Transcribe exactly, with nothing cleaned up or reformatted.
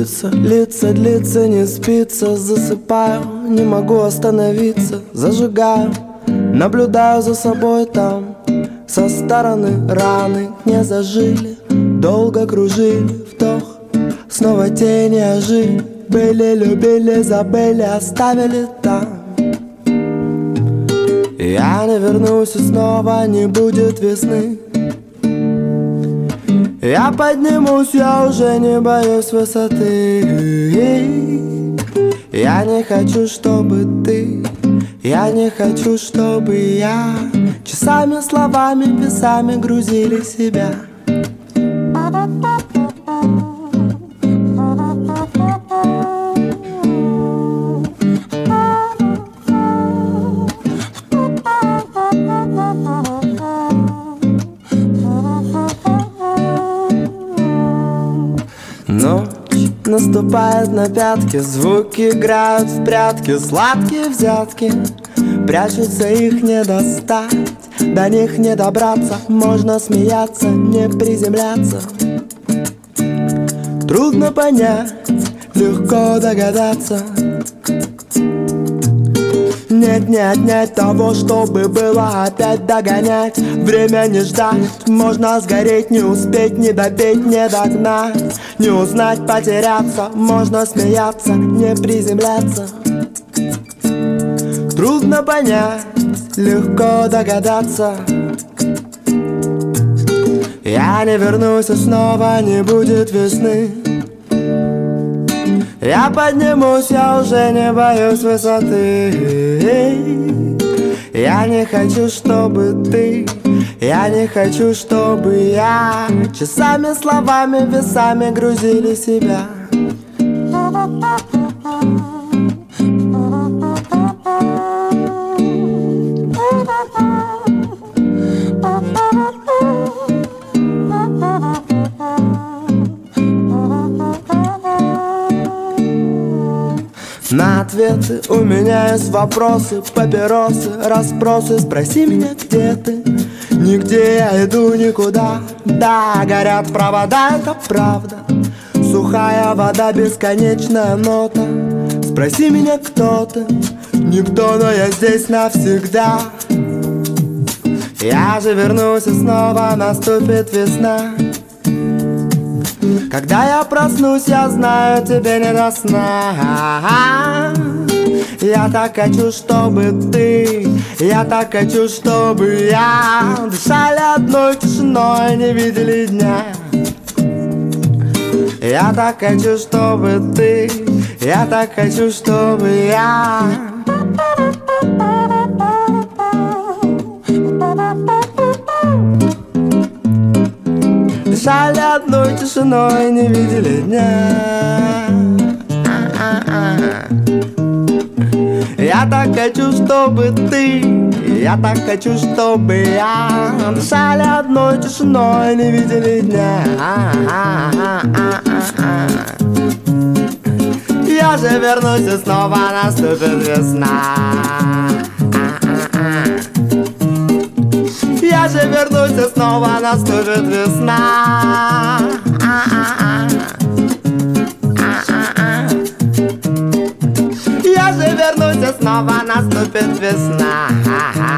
Улица, лица, длится, не спится. Засыпаю, не могу остановиться. Зажигаю, наблюдаю за собой там. Со стороны раны не зажили. Долго кружили, вдох, снова тени ожили. Были, любили, забыли, оставили там. Я не вернусь и снова не будет весны. Я поднимусь, я уже не боюсь высоты. Я не хочу, чтобы ты, я не хочу, чтобы я часами, словами, весами грузили себя. Ночь наступает на пятки, звуки играют в прятки, сладкие взятки, прячутся, их не достать, до них не добраться. Можно смеяться, не приземляться. Трудно понять, легко догадаться. Нет, не отнять того, чтобы было опять догонять. Время не ждать, можно сгореть, не успеть, не допеть, не догнать. Не узнать, потеряться, можно смеяться, не приземляться. Трудно понять, легко догадаться. Я не вернусь и снова не будет весны. Я поднимусь, я уже не боюсь высоты. Я не хочу, чтобы ты, я не хочу, чтобы я часами, словами, весами грузили себя. На ответы у меня есть вопросы, папиросы, расспросы. Спроси меня, где ты? Нигде я иду никуда. Да, горят провода, это правда. Сухая вода, бесконечная нота. Спроси меня, кто ты? Никто, но я здесь навсегда. Я же вернусь и снова наступит весна. Когда я проснусь, я знаю, тебе не до сна. Я так хочу, чтобы ты, я так хочу, чтобы я дышали одной тишиной, не видели дня. Я так хочу, чтобы ты, я так хочу, чтобы я дышали одной тишиной, не видели дня. Я так хочу, чтобы ты, я так хочу, чтобы я дышали одной тишиной, не видели дня. Я же вернусь и снова наступит весна. Я же вернусь и снова наступит весна. Я же вернусь и снова наступит весна.